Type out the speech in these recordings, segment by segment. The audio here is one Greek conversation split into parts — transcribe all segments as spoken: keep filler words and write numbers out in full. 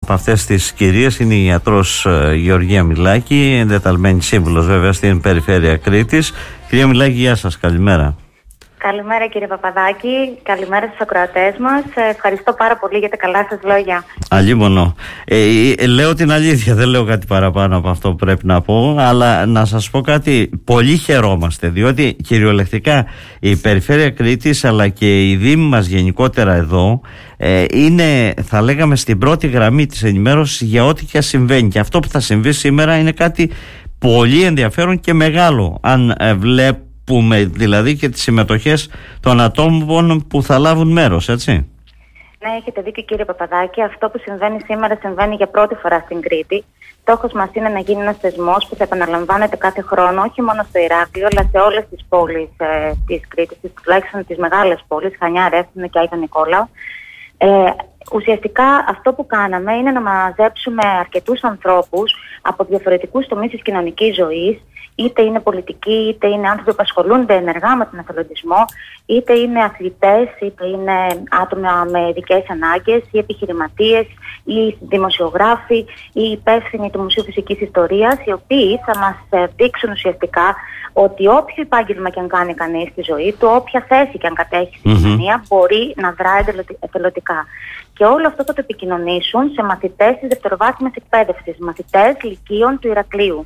από αυτές τις κυρίες είναι η ιατρός Γεωργία Μιλάκη, εντεταλμένη σύμβουλος βέβαια στην Περιφέρεια Κρήτης. Κυρία Μιλάκη, γεια σας, καλημέρα. Καλημέρα κύριε Παπαδάκη, καλημέρα στους ακροατές μας. Ευχαριστώ πάρα πολύ για τα καλά σας λόγια. Αλίμονο. Ε, ε, λέω την αλήθεια, δεν λέω κάτι παραπάνω από αυτό που πρέπει να πω, αλλά να σας πω κάτι, πολύ χαιρόμαστε, διότι κυριολεκτικά η Περιφέρεια Κρήτης αλλά και οι δήμοι μας γενικότερα εδώ ε, είναι, θα λέγαμε, στην πρώτη γραμμή της ενημέρωσης για ό,τι και συμβαίνει, και αυτό που θα συμβεί σήμερα είναι κάτι πολύ ενδιαφέρον και μεγάλο, αν ε, βλέπουμε Πούμε, δηλαδή και τις συμμετοχές των ατόμων που θα λάβουν μέρος, έτσι. Ναι, έχετε δίκιο κύριε Παπαδάκη. Αυτό που συμβαίνει σήμερα συμβαίνει για πρώτη φορά στην Κρήτη. Στόχος μας είναι να γίνει ένας θεσμός που θα επαναλαμβάνεται κάθε χρόνο, όχι μόνο στο Ηράκλειο, αλλά σε όλες τις πόλεις ε, της Κρήτης, τουλάχιστον τις μεγάλες πόλεις, Χανιά, Ρέθυμνο και Άγιο Νικόλαο. Ε, ουσιαστικά αυτό που κάναμε είναι να μαζέψουμε αρκετούς ανθρώπους από διαφορετικούς τομείς της κοινωνικής ζωής, είτε είναι πολιτικοί, είτε είναι άνθρωποι που ασχολούνται ενεργά με τον εθελοντισμό, είτε είναι αθλητές, είτε είναι άτομα με ειδικές ανάγκες, ή επιχειρηματίες, ή δημοσιογράφοι, ή υπεύθυνοι του Μουσείου Φυσικής Ιστορίας, οι οποίοι θα μας δείξουν ουσιαστικά ότι όποιο επάγγελμα και αν κάνει κανείς στη ζωή του, όποια θέση και αν κατέχει στην κοινωνία, mm-hmm. μπορεί να δράει εθελοντικά. Και όλο αυτό θα το επικοινωνήσουν σε μαθητές της δευτεροβάθμιας εκπαίδευσης, μαθητές λυκείων του Ηρακλείου.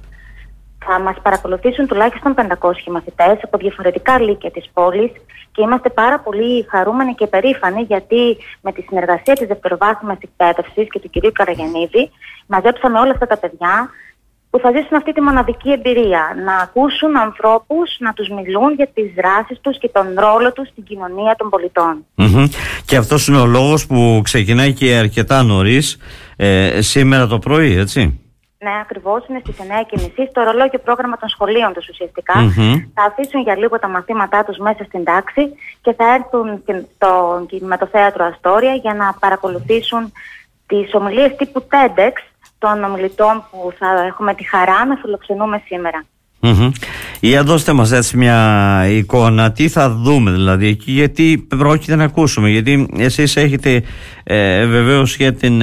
Θα μας παρακολουθήσουν τουλάχιστον πεντακόσιοι μαθητές από διαφορετικά λύκεια της πόλης και είμαστε πάρα πολύ χαρούμενοι και περήφανοι, γιατί με τη συνεργασία της δευτεροβάθμιας εκπαίδευσης και του κυρίου Καραγεννίδη μαζέψαμε όλα αυτά τα παιδιά που θα ζήσουν αυτή τη μοναδική εμπειρία, να ακούσουν ανθρώπους, να τους μιλούν για τις δράσεις τους και τον ρόλο τους στην κοινωνία των πολιτών. Mm-hmm. Και αυτός είναι ο λόγος που ξεκινάει και αρκετά νωρίς, ε, σήμερα το πρωί, έτσι. Ναι, ακριβώς, είναι στις εννιά και μισή στο ρολόγιο πρόγραμμα των σχολείων τους ουσιαστικά. Mm-hmm. Θα αφήσουν για λίγο τα μαθήματά τους μέσα στην τάξη και θα έρθουν στο κινηματοθέατρο Αστόρια για να παρακολουθήσουν τις ομιλίες τύπου TEDx των ομιλητών που θα έχουμε τη χαρά να φιλοξενούμε σήμερα. Mm-hmm. Για δώστε μας έτσι μια εικόνα, τι θα δούμε δηλαδή εκεί, γιατί πρόκειται να ακούσουμε, γιατί εσείς έχετε ε, βεβαίως για την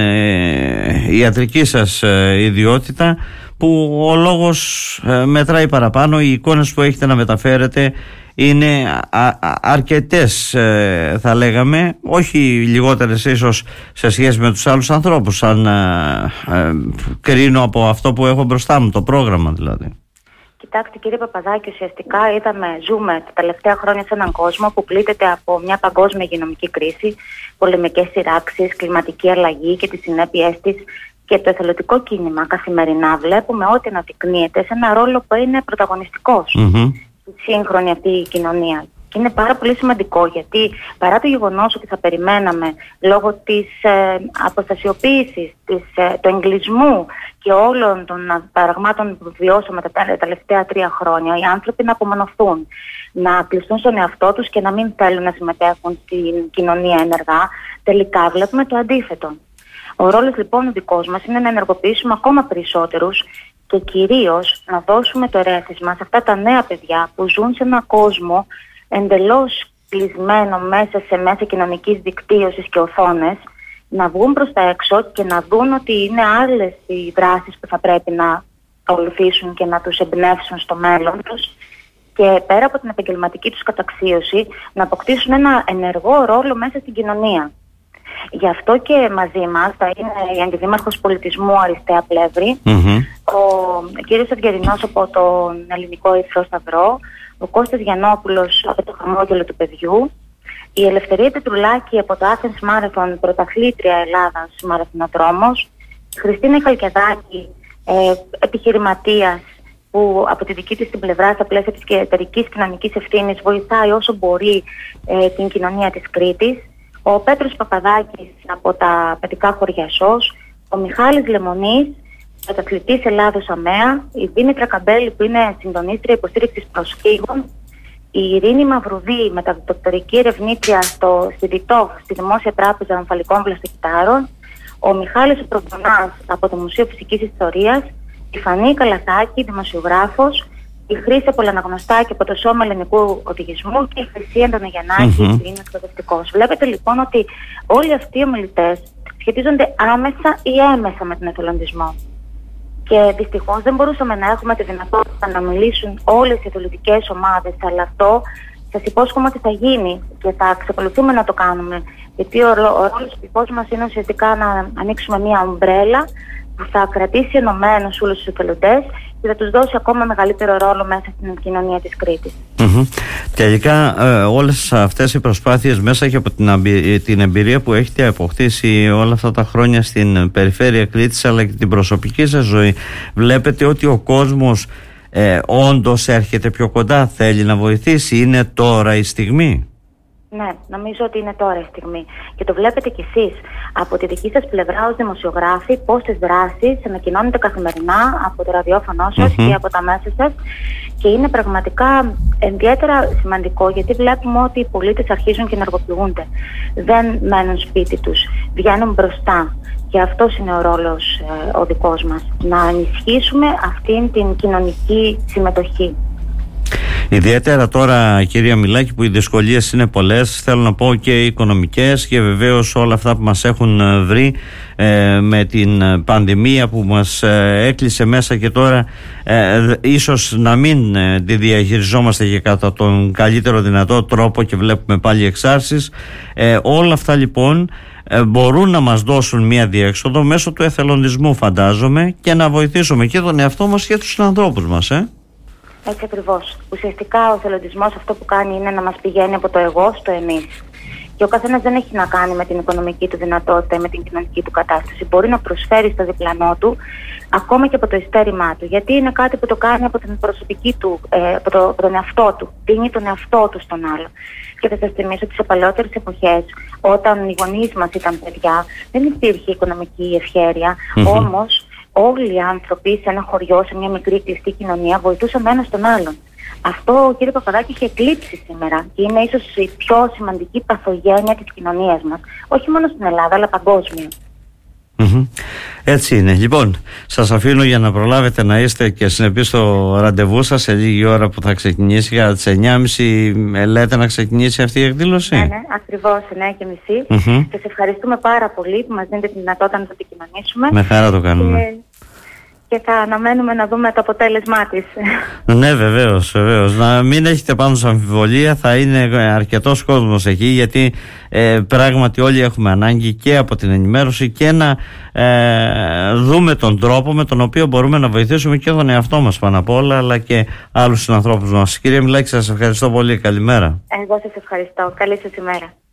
ε, ιατρική σας ε, ιδιότητα που ο λόγος ε, μετράει παραπάνω, οι εικόνες που έχετε να μεταφέρετε είναι α, α, αρκετές ε, θα λέγαμε, όχι λιγότερες ίσως σε σχέση με τους άλλους ανθρώπους, αν ε, ε, κρίνω από αυτό που έχω μπροστά μου, το πρόγραμμα δηλαδή. Κοιτάξτε κύριε Παπαδάκη, ουσιαστικά είδαμε, ζούμε τα τελευταία χρόνια σε έναν κόσμο που πλήττεται από μια παγκόσμια υγειονομική κρίση, πολεμικές σειράξεις, κλιματική αλλαγή και τις συνέπειές της, και το εθελοντικό κίνημα καθημερινά βλέπουμε ότι αναδεικνύεται σε ένα ρόλο που είναι πρωταγωνιστικός mm-hmm. στη σύγχρονη αυτή η κοινωνία. Και είναι πάρα πολύ σημαντικό, γιατί παρά το γεγονός ότι θα περιμέναμε λόγω της ε, αποστασιοποίησης, της, ε, του εγκλισμού και όλων των παραγμάτων που βιώσαμε τα, τα τελευταία τρία χρόνια, οι άνθρωποι να απομονωθούν, να κλειστούν στον εαυτό τους και να μην θέλουν να συμμετέχουν στην κοινωνία ενεργά, τελικά βλέπουμε το αντίθετο. Ο ρόλος λοιπόν ο δικός μας είναι να ενεργοποιήσουμε ακόμα περισσότερους και κυρίως να δώσουμε το ερέθισμα σε αυτά τα νέα παιδιά που ζουν σε έναν κόσμο εντελώς κλεισμένο μέσα σε μέσα κοινωνικής δικτύωσης και οθόνες, να βγουν προς τα έξω και να δουν ότι είναι άλλες οι δράσεις που θα πρέπει να ακολουθήσουν και να τους εμπνεύσουν στο μέλλον τους, και πέρα από την επαγγελματική τους καταξίωση να αποκτήσουν ένα ενεργό ρόλο μέσα στην κοινωνία. Γι' αυτό και μαζί μας θα είναι η Αντιδήμαρχος Πολιτισμού Αριστεία Πλεύρη, mm-hmm. ο κύριος Αυγερινός από τον Ελληνικό Ερυθρό Σταυρό, ο Κώστας Γιαννόπουλος από το Χαμόγελο του Παιδιού, η Ελευθερία Πετρουλάκη από το Athens Marathon, πρωταθλήτρια Ελλάδας μαραθωνοδρόμος, η Χριστίνα Χαλκιαδάκη, ε, επιχειρηματίας που από τη δική της την πλευρά στα πλαίσια της εταιρικής κοινωνικής ευθύνης βοηθάει όσο μπορεί ε, την κοινωνία της Κρήτης, ο Πέτρος Παπαδάκης από τα παιδικά χωριά ΣΟΣ, ο Μιχάλης Λεμονής, πρωταθλητής Ελλάδος ΑΜΕΑ, η Δήμητρα Καμπέλη που είναι συντονίστρια υποστήριξης προσφύγων, η Ειρήνη Μαυρουδή, μεταδοκτορική ερευνήτρια στο ΣΥΔΙΤΟΧ, στη Δημόσια Τράπεζα Αμφαλικών Βλαστοκυτάρων, ο Μιχάλης Προβονάς από το Μουσείο Φυσικής Ιστορίας, η Φανή Καλαθάκη, δημοσιογράφος, η Χρύσα Πολαναγνωστάκη από το Σώμα Ελληνικού Οδηγισμού και η Χρυσή Αντωνογιαννάκη, mm-hmm. που είναι εκπαιδευτικός. Βλέπετε λοιπόν ότι όλοι αυτοί οι ομιλητές σχετίζονται άμεσα ή έμεσα με τον εθελοντισμό. Και δυστυχώς δεν μπορούσαμε να έχουμε τη δυνατότητα να μιλήσουν όλες οι εθελοντικές ομάδες, αλλά αυτό σας υπόσχομαι ότι θα γίνει και θα εξακολουθούμε να το κάνουμε. Γιατί ο, ο ρόλος του δικός μας είναι ουσιαστικά να ανοίξουμε μια ομπρέλα που θα κρατήσει ενωμένους όλους τους εθελοντές και θα τους δώσει ακόμα μεγαλύτερο ρόλο μέσα στην κοινωνία της Κρήτης. Mm-hmm. Τελικά ε, όλες αυτές οι προσπάθειες μέσα και από την, την εμπειρία που έχετε αποκτήσει όλα αυτά τα χρόνια στην περιφέρεια Κρήτης αλλά και την προσωπική σας ζωή, βλέπετε ότι ο κόσμος ε, όντως έρχεται πιο κοντά, θέλει να βοηθήσει, είναι τώρα η στιγμή? Ναι, νομίζω ότι είναι τώρα η στιγμή. Και το βλέπετε κι εσείς από τη δική σας πλευρά ως δημοσιογράφοι, πόσες δράσεις ανακοινώνετε καθημερινά από το ραδιόφωνο σας mm-hmm. και από τα μέσα σας. Και είναι πραγματικά ιδιαίτερα σημαντικό, γιατί βλέπουμε ότι οι πολίτες αρχίζουν και ενεργοποιούνται. Δεν μένουν σπίτι τους, βγαίνουν μπροστά. Και αυτός είναι ο ρόλος ε, ο δικός μας. Να ενισχύσουμε αυτήν την κοινωνική συμμετοχή. Ιδιαίτερα τώρα, κυρία Μιλάκη, που οι δυσκολίες είναι πολλές, θέλω να πω και οικονομικές και βεβαίως όλα αυτά που μας έχουν βρει ε, με την πανδημία που μας ε, έκλεισε μέσα και τώρα ε, ίσως να μην ε, τη διαχειριζόμαστε και κατά τον καλύτερο δυνατό τρόπο και βλέπουμε πάλι εξάρσεις. Ε, όλα αυτά λοιπόν ε, μπορούν να μας δώσουν μια διέξοδο μέσω του εθελοντισμού, φαντάζομαι, και να βοηθήσουμε και τον εαυτό μας και τους συνανθρώπους μας. Ε? Έτσι ακριβώς. Ουσιαστικά ο εθελοντισμός αυτό που κάνει είναι να μας πηγαίνει από το εγώ στο εμείς. Και ο καθένας δεν έχει να κάνει με την οικονομική του δυνατότητα ή με την κοινωνική του κατάσταση. Μπορεί να προσφέρει στο διπλανό του, ακόμα και από το ειστέρημά του. Γιατί είναι κάτι που το κάνει από την προσωπική του, ε, από, το, από τον εαυτό του. Δίνει τον εαυτό του στον άλλο. Και θα σας θυμίσω ότι σε παλαιότερες εποχές, όταν οι γονείς μας ήταν παιδιά, δεν υπήρχε οικονομική ευχέρεια. Mm-hmm. Όμως, όλοι οι άνθρωποι σε ένα χωριό, σε μια μικρή κλειστή κοινωνία, βοηθούσαν ένας τον άλλον. Αυτό, κύριε Παπαδάκη, έχει εκλείψει σήμερα και είναι ίσως η πιο σημαντική παθογένεια της κοινωνίας μας. Όχι μόνο στην Ελλάδα, αλλά παγκόσμια. Mm-hmm. Έτσι είναι. Λοιπόν, σας αφήνω για να προλάβετε να είστε και συνεπείς στο ραντεβού σας σε λίγη ώρα που θα ξεκινήσει, για τις εννιά και μισή λέτε να ξεκινήσει αυτή η εκδήλωση. Ναι, ναι, ακριβώς εννιά και μισή. Mm-hmm. Σας ευχαριστούμε πάρα πολύ που μας δίνετε τη δυνατότητα να το επικοινωνήσουμε. Με χαρά το κάνουμε. Και... και θα αναμένουμε να δούμε το αποτέλεσμά της. Ναι, βεβαίως, βεβαίως. Να μην έχετε πάνω σε αμφιβολία, θα είναι αρκετός κόσμος εκεί, γιατί ε, πράγματι όλοι έχουμε ανάγκη και από την ενημέρωση και να ε, δούμε τον τρόπο με τον οποίο μπορούμε να βοηθήσουμε και τον εαυτό μας πάνω απ' όλα, αλλά και άλλους συνανθρώπους μας. Κύριε Μιλάκη, σας ευχαριστώ πολύ. Καλημέρα. Εγώ σας ευχαριστώ. Καλή σας ημέρα.